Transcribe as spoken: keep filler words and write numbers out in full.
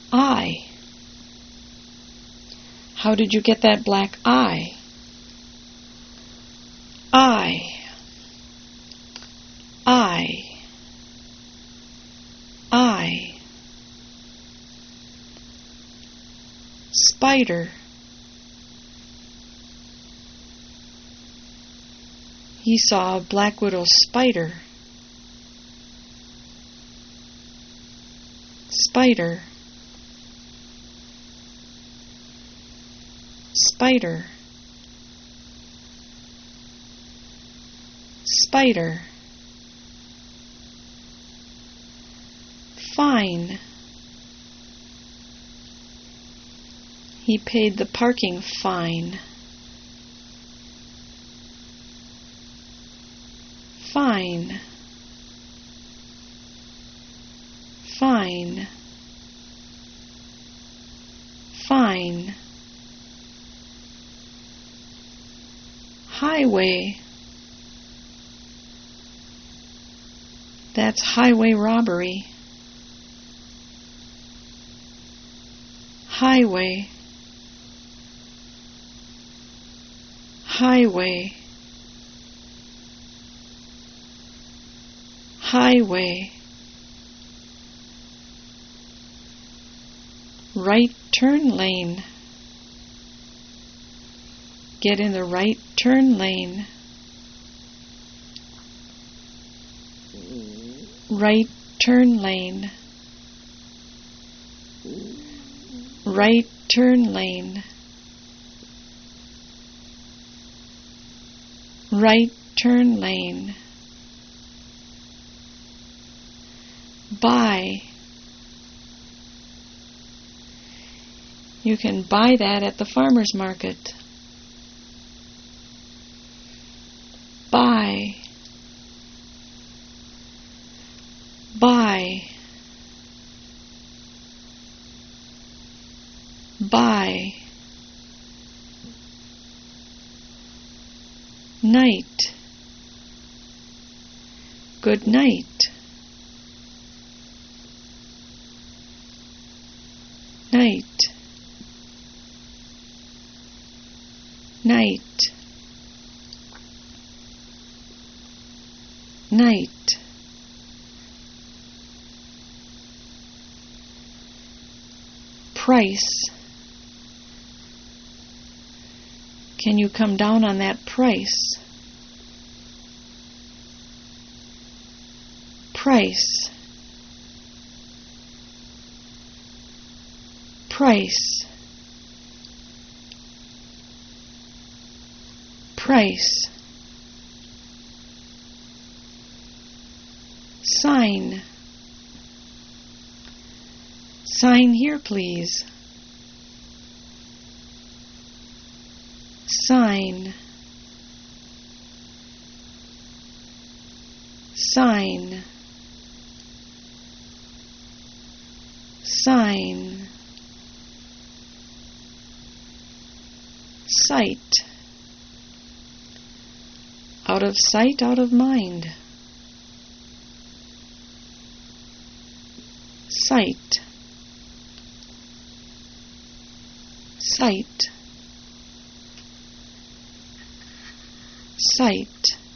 eye. How did you get that black eye? Eye. Eye. Eye. Spider. He saw a black widow spider. Spider. Spider. Spider. Fine. He paid the parking fine. Fine. Fine. Fine. Highway. That's highway robbery. Highway. Highway. Highway. Right turn lane. Get in the right turn lane. Right turn lane. Right turn lane. Right turn lane. Buy. You can buy that at the farmer's market. Buy. Buy. Buy. Night. Good night. Night. Night. Night. Price. Can you come down on that price? Price. Price. Price. Sign. Sign here, please. Sign. Sign. Sign. Sight. Out of sight, out of mind. Sight. Sight. Sight.